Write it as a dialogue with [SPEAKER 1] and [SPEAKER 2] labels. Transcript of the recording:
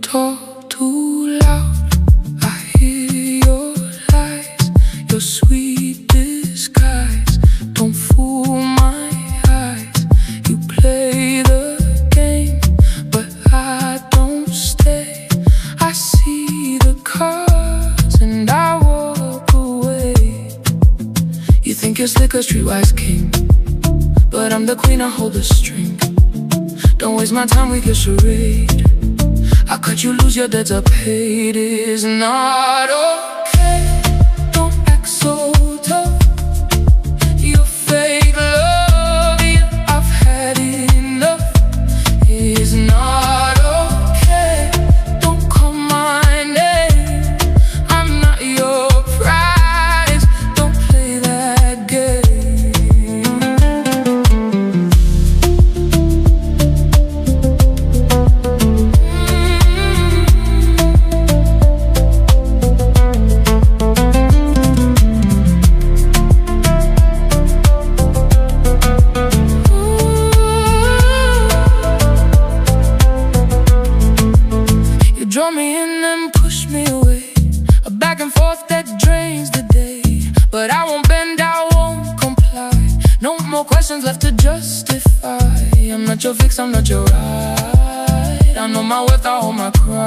[SPEAKER 1] talk too loud. I hear your lies, your sweet disguise. Don't fool my eyes. You play the game, but I don't stay. I see the cards and I walk away. You think you're slick, a streetwise king, but I'm the queen, I hold the string. Don't waste my time with your charade. I cut you loose, your debts are paid. It's not okay. Don't act so tough. You fake love, yeah, I've had enough. It's not okay. Don't call my name. I'm not your prize. Don't play that game. Draw me in and push me away, a back and forth that drains the day. But I won't bend, I won't comply. No more questions left to justify. I'm not your fix, I'm not your ride. I know my worth, I hold my pride.